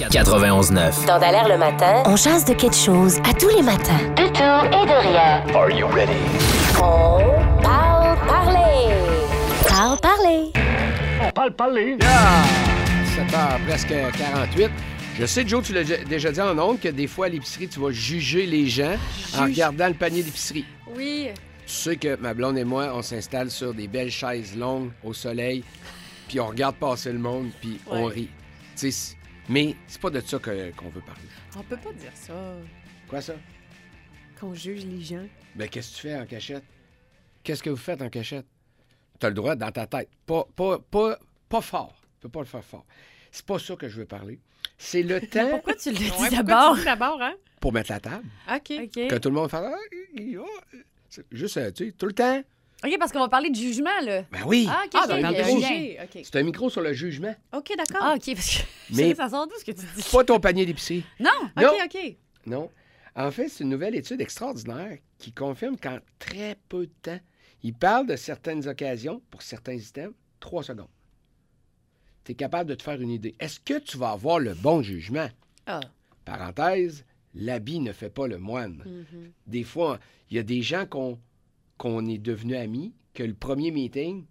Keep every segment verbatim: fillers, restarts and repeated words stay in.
quatre-vingt-onze neuf. Dans Dallaire le matin, on jase de quelque chose à tous les matins. De tout et de rien. Are you ready? On parle parler. Parle parler. On parle parler. Ah! sept heures, presque quarante-huit. Je sais, Joe, tu l'as déjà dit en ondes, que des fois, à l'épicerie, tu vas juger les gens Juge. en regardant le panier d'épicerie. Oui. Tu sais que ma blonde et moi, on s'installe sur des belles chaises longues au soleil, puis on regarde passer le monde, puis Ouais. on rit. Tu sais, mais c'est pas de ça que- qu'on veut parler. On peut pas dire ça. Quoi ça? Qu'on juge les gens. Ben, qu'est-ce que tu fais en cachette? Qu'est-ce que vous faites en cachette? T'as le droit dans ta tête. Pas, pas, pas, pas fort. Tu peux pas le faire fort. C'est pas ça que je veux parler. C'est le temps Pourquoi tu le dis Ouais, d'abord? pourquoi tu dis d'abord, hein? pour mettre la table. OK. OK. Que tout le monde fasse... Ah, hi, hi, oh. C'est juste, euh, tu sais, tout le temps. OK, parce qu'on va parler de jugement, là. Ben oui. Ah, OK, Ah, OK. donc, il y a on un parle de lien. juger. OK. C'est un micro sur le jugement. OK, d'accord. Ah, OK, parce que Mais- mais... ça sort d'où ce que tu dis? Pas ton panier d'épicerie. Non! OK, Non. OK. Non. En fait, c'est une nouvelle étude extraordinaire qui confirme qu'en très peu de temps, il parle de certaines occasions, pour certains items, trois secondes. Tu es capable de te faire une idée. Est-ce que tu vas avoir le bon jugement? Ah. Parenthèse, l'habit ne fait pas le moine. Mhm. Des fois, il y a des gens qu'on qu'on est devenus amis, que le premier meeting,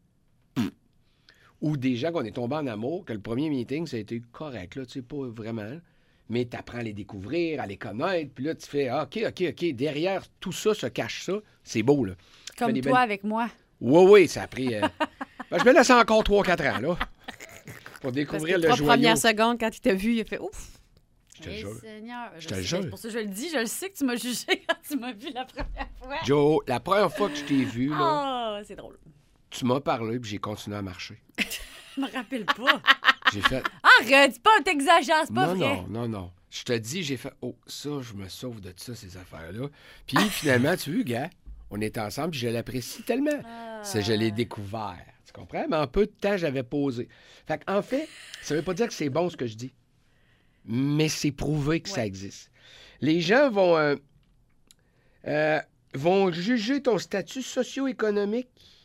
ou des gens qu'on est tombés en amour, que le premier meeting, ça a été correct, là, tu sais, pas vraiment, mais tu apprends à les découvrir, à les connaître, puis là, tu fais, ah, OK, OK, OK, derrière tout ça se cache ça, c'est beau, là. Comme Fais des toi belles- avec moi. Oui, oui, ça a pris... euh, ben, je me laisse encore trois quatre ans, là, pour Parce découvrir que le trois joyau. premières secondes, quand il t'a vu, il a fait ouf. Je te Eh, jure. Seigneur. Je te sais, jure. C'est pour ça que je le dis. Je le sais que tu m'as jugé quand tu m'as vu la première fois. Joe, la première fois que je t'ai vu, là, Ah, c'est drôle. tu m'as parlé, puis j'ai continué à marcher. Je me rappelle pas. J'ai fait... Arrête, c'est pas, t'exagères, c'est pas non, vrai. non, non, non. Je te dis, j'ai fait, oh, ça, je me sauve de ça, ces affaires-là. Puis finalement, tu vois, gars, on est ensemble, puis je l'apprécie tellement. Ah. C'est, je l'ai découvert. Tu comprends? Mais en peu de temps, j'avais posé. Fait en fait, ça veut pas dire que c'est bon ce que je dis, mais c'est prouvé que ça Ouais. existe. Les gens vont, euh, euh, vont juger ton statut socio-économique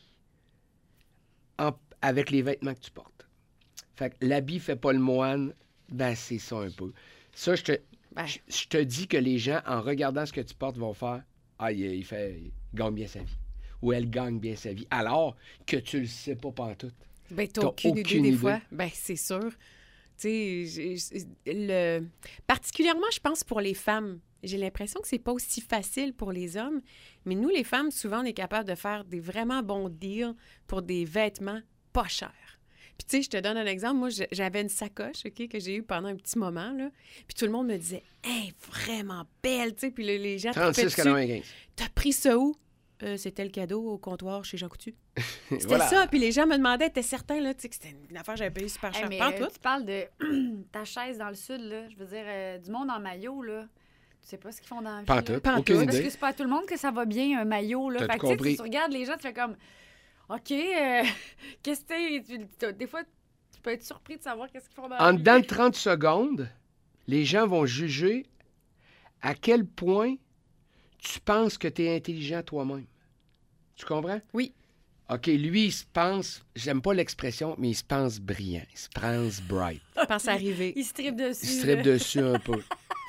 en- avec les vêtements que tu portes. Fait que l'habit fait pas le moine, ben c'est ça un peu. Ça, je te, Ben. je, je te dis que les gens, en regardant ce que tu portes, vont faire « Ah, il, il fait, il gagne bien sa vie. » Ou « Elle gagne bien sa vie. » Alors que tu le sais pas pantoute. Ben, t'as T'as aucune, aucune idée des idée. fois. Ben, c'est sûr. Tu sais, j'ai- j'ai- le... particulièrement, je pense, pour les femmes. J'ai l'impression que c'est pas aussi facile pour les hommes. Mais nous, les femmes, souvent, on est capable de faire des vraiment bons deals pour des vêtements pas chers. Puis, tu sais, je te donne un exemple. Moi, je- j'avais une sacoche, OK, que j'ai eue pendant un petit moment, là. Puis tout le monde me disait, « Hey, vraiment belle! » Tu sais, puis les- les gens tripaient trente-six dessus. quatre-vingt-quinze. T'as pris ça où? Euh, c'était le cadeau au comptoir chez Jean Coutu. C'était Voilà. ça. Puis les gens me demandaient, t'es certain, là, tu sais, que c'était une affaire que j'avais payée super Hey, cher. mais Pas en euh, tout. tu parles de ta chaise dans le sud, là. Je veux dire, euh, du monde en maillot, là. Tu sais pas ce qu'ils font dans la vie. Pas en là. tout. Pas en Aucune tout. C'est parce idée. que c'est pas à tout le monde que ça va bien, un maillot, là. T'as Fait tout que, tu sais, compris. tu regardes les gens, tu fais comme... OK, euh, qu'est-ce que t'es... tu- t'as- Des fois, tu peux être surpris de savoir qu'est-ce qu'ils font dans la En vie. dedans de trente secondes, les gens vont juger à quel point tu penses que tu es intelligent toi-même. Tu comprends? Oui. OK, lui, il se pense, j'aime pas l'expression, mais il se pense brillant. Il se pense bright. Je pense arriver. Il se tripe dessus. Il se tripe là. dessus un peu.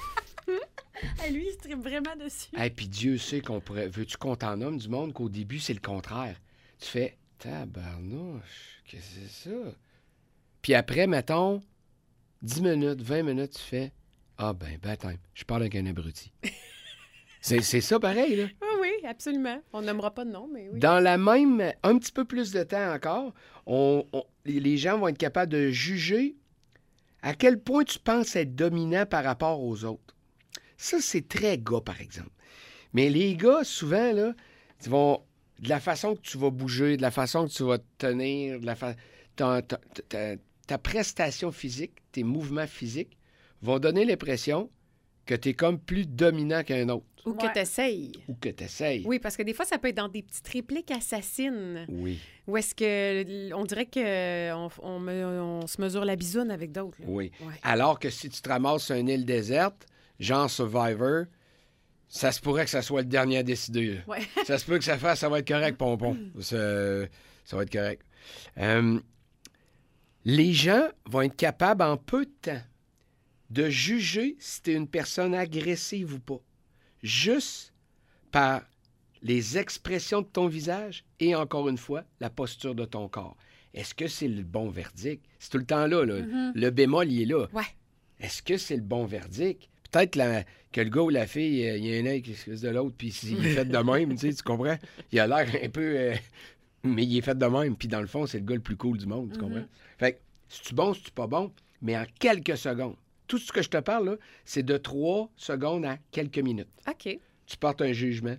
Hey, lui, il se tripe vraiment dessus. Et puis Dieu sait qu'on pourrait. Veux-tu qu'on t'en nomme du monde qu'au début, c'est le contraire? Tu fais tabarnouche, qu'est-ce que c'est ça? Puis après, mettons, dix minutes, vingt minutes, tu fais ah ben, baptême, je parle avec un abruti. c'est, c'est ça pareil, là. Oui, oui, absolument. On nommera pas de nom, mais oui. Dans la même, un petit peu plus de temps encore, on, on- les les gens vont être capables de juger à quel point tu penses être dominant par rapport aux autres. Ça, c'est très gars, par exemple. Mais les gars, souvent, là, ils vont, de la façon que tu vas bouger, de la façon que tu vas te tenir, de la fa... ta, ta- ta- ta prestation physique, tes mouvements physiques vont donner l'impression que tu es comme plus dominant qu'un autre Ou Ouais. que t'essayes. ou que tu essayes. Oui, parce que des fois, ça peut être dans des petites répliques assassines. Oui, Où est-ce que on dirait qu'on on, me- on se mesure la bisoune avec d'autres. là. oui. Ouais. Alors que si tu te ramasses sur une île déserte, genre Survivor, ça se pourrait que ça soit le dernier à décider. là. Ouais. Ça se peut que ça fasse, ça va être correct, pompon. Ça, ça va être correct. Euh, les gens vont être capables en peu de temps de juger si tu es une personne agressive ou pas. Juste par les expressions de ton visage et, encore une fois, la posture de ton corps. Est-ce que c'est le bon verdict? C'est tout le temps là, là. Mm-hmm. Le bémol, il est là. Ouais. Est-ce que c'est le bon verdict? Peut-être la- que le gars ou la fille, euh, il y a un œil qui se de l'autre, puis il est fait de même, tu sais, tu comprends? Il a l'air un peu... euh, mais il est fait de même, puis dans le fond, c'est le gars le plus cool du monde, tu comprends? Fait que, c'est-tu bon, c'est-tu pas bon? Mais en quelques secondes. Tout ce que je te parle, là, c'est de trois secondes à quelques minutes. OK. Tu portes un jugement.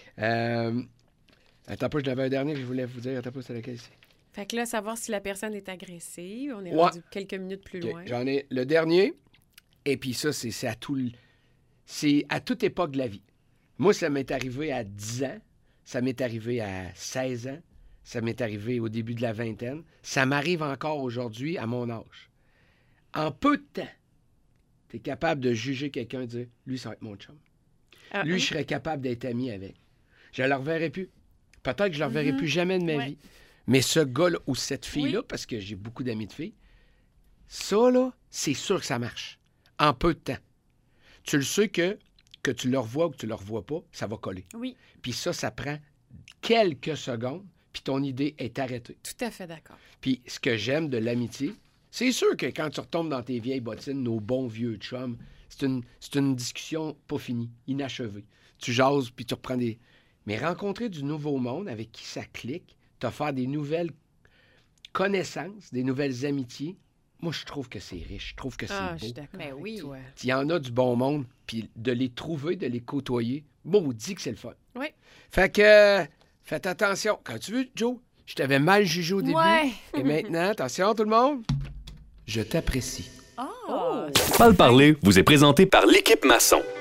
Euh... Attends pas, j'en avais un dernier que je voulais vous dire. Attends pas, c'est lequel c'est? Fait que là, savoir si la personne est agressive, on est Ouais. rendu quelques minutes plus OK, loin. j'en ai le dernier. Et puis ça, c'est, c'est à tout le- c'est à toute époque de la vie. Moi, ça m'est arrivé à dix ans. Ça m'est arrivé à seize ans. Ça m'est arrivé au début de la vingtaine. Ça m'arrive encore aujourd'hui à mon âge. En peu de temps, tu es capable de juger quelqu'un et dire « Lui, ça va être mon chum. Ah, Lui, je serais capable d'être ami avec. Je ne le reverrai plus. Peut-être que je ne le reverrai plus jamais de ma Ouais. vie. Mais ce gars-là ou cette fille-là, Oui. parce que j'ai beaucoup d'amis de filles, ça, là, c'est sûr que ça marche. En peu de temps. Tu le sais que, que tu le revois ou que tu le revois pas, ça va coller. Oui. Puis ça, ça prend quelques secondes, puis ton idée est arrêtée. Tout à fait d'accord. Puis ce que j'aime de l'amitié, c'est sûr que quand tu retombes dans tes vieilles bottines, nos bons vieux chums, c'est une, c'est une discussion pas finie, inachevée. Tu jases, puis tu reprends des... Mais rencontrer du nouveau monde avec qui ça clique, te faire des nouvelles connaissances, des nouvelles amitiés, moi, je trouve que c'est riche. Je trouve que c'est Ah, je beau. suis d'accord Ben avec oui. toi. Il y en a du bon monde, puis de les trouver, de les côtoyer, maudit que c'est le fun. Oui. Fait que, euh, faites attention. Quand tu veux, Joe, je t'avais mal jugé au début. Ouais. Et maintenant, attention tout le monde, je t'apprécie. Oh! Parle parler vous est présenté par l'équipe Masson.